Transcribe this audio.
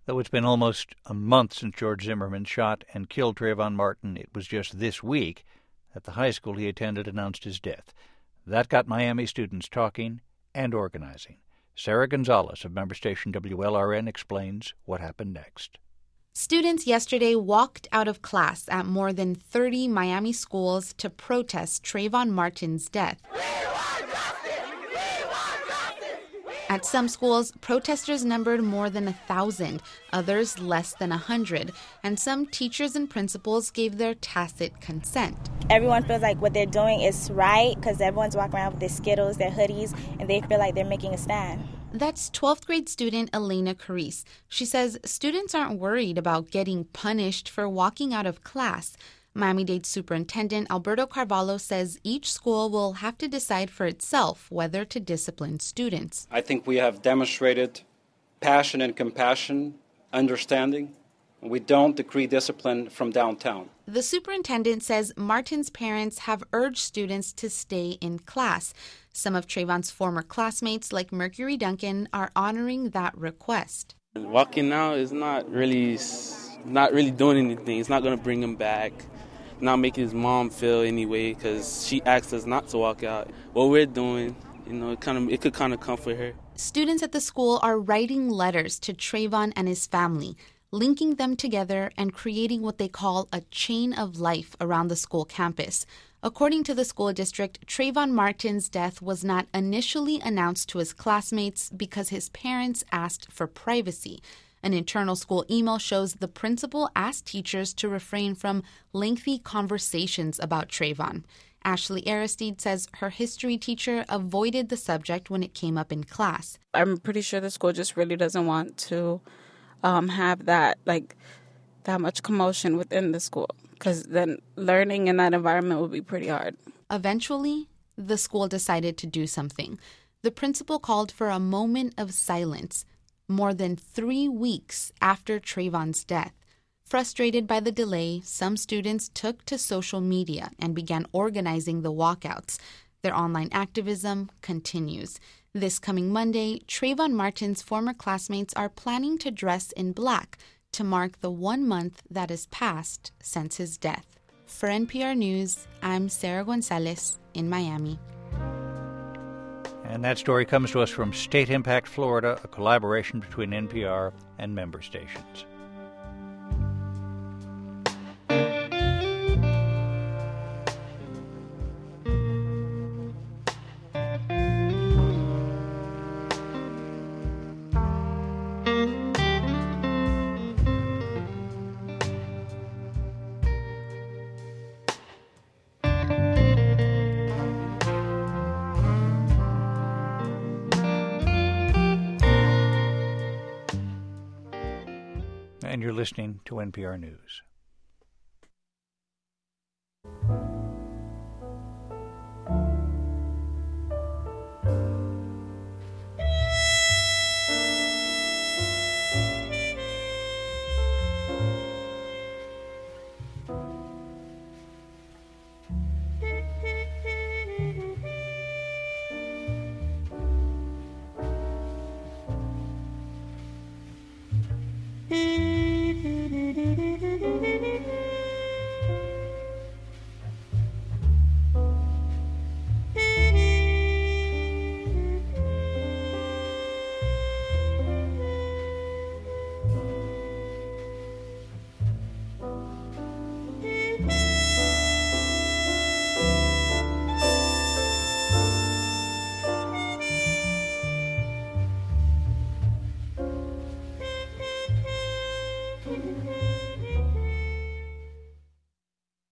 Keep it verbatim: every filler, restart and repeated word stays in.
Though it's been almost a month since George Zimmerman shot and killed Trayvon Martin, it was just this week that the high school he attended announced his death. That got Miami students talking and organizing. Sarah Gonzalez of member station W L R N explains what happened next. Students yesterday walked out of class at more than thirty Miami schools to protest Trayvon Martin's death. At some schools, protesters numbered more than a thousand, others less than a hundred, and some teachers and principals gave their tacit consent. Everyone feels like what they're doing is right because everyone's walking around with their Skittles, their hoodies, and they feel like they're making a stand. That's twelfth grade student Elena Carice. She says students aren't worried about getting punished for walking out of class. Miami-Dade Superintendent Alberto Carvalho says each school will have to decide for itself whether to discipline students. I think we have demonstrated passion and compassion, understanding. We don't decree discipline from downtown. The superintendent says Martin's parents have urged students to stay in class. Some of Trayvon's former classmates, like Mercury Duncan, are honoring that request. Walking out is not really, not really doing anything. It's not going to bring him back. Not making his mom feel anyway because she asked us not to walk out. What we're doing, you know, it kind of it could kind of comfort her. Students at the school are writing letters to Trayvon and his family, linking them together and creating what they call a chain of life around the school campus. According to the school district, Trayvon Martin's death was not initially announced to his classmates because his parents asked for privacy. An internal school email shows the principal asked teachers to refrain from lengthy conversations about Trayvon. Ashley Aristide says her history teacher avoided the subject when it came up in class. I'm pretty sure the school just really doesn't want to um, have that, like, that much commotion within the school, because then learning in that environment would be pretty hard. Eventually, the school decided to do something. The principal called for a moment of silence more than three weeks after Trayvon's death. Frustrated by the delay, some students took to social media and began organizing the walkouts. Their online activism continues. This coming Monday, Trayvon Martin's former classmates are planning to dress in black to mark the one month that has passed since his death. For N P R News, I'm Sarah Gonzalez in Miami. And that story comes to us from State Impact Florida, a collaboration between N P R and member stations. And you're listening to N P R News.